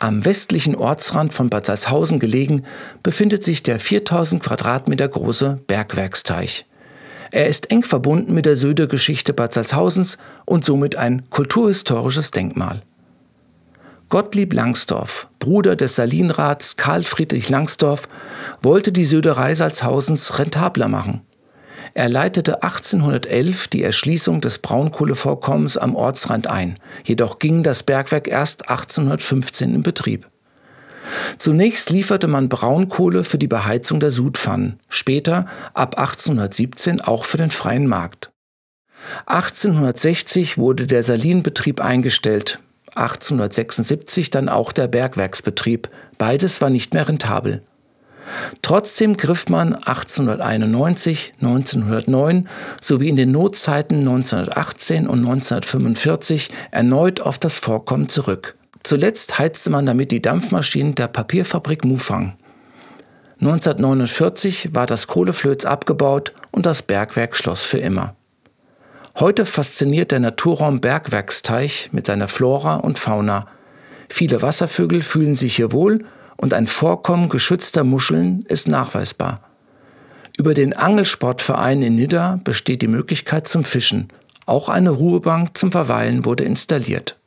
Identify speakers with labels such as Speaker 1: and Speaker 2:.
Speaker 1: Am westlichen Ortsrand von Bad Salzhausen gelegen, befindet sich der 4000 Quadratmeter große Bergwerksteich. Er ist eng verbunden mit der Söder-Geschichte Bad Salzhausens und somit ein kulturhistorisches Denkmal. Gottlieb Langsdorff, Bruder des Salinrats Karl Friedrich Langsdorff, wollte die Söderei Salzhausens rentabler machen. Er leitete 1811 die Erschließung des Braunkohlevorkommens am Ortsrand ein, jedoch ging das Bergwerk erst 1815 in Betrieb. Zunächst lieferte man Braunkohle für die Beheizung der Sudpfannen, später, ab 1817, auch für den freien Markt. 1860 wurde der Salinbetrieb eingestellt, 1876 dann auch der Bergwerksbetrieb, beides war nicht mehr rentabel. Trotzdem griff man 1891, 1909 sowie in den Notzeiten 1918 und 1945 erneut auf das Vorkommen zurück. Zuletzt heizte man damit die Dampfmaschinen der Papierfabrik Mufang. 1949 war das Kohleflöz abgebaut und das Bergwerk schloss für immer. Heute fasziniert der Naturraum Bergwerksteich mit seiner Flora und Fauna. Viele Wasservögel fühlen sich hier wohl und ein Vorkommen geschützter Muscheln ist nachweisbar. Über den Angelsportverein in Nidda besteht die Möglichkeit zum Fischen. Auch eine Ruhebank zum Verweilen wurde installiert.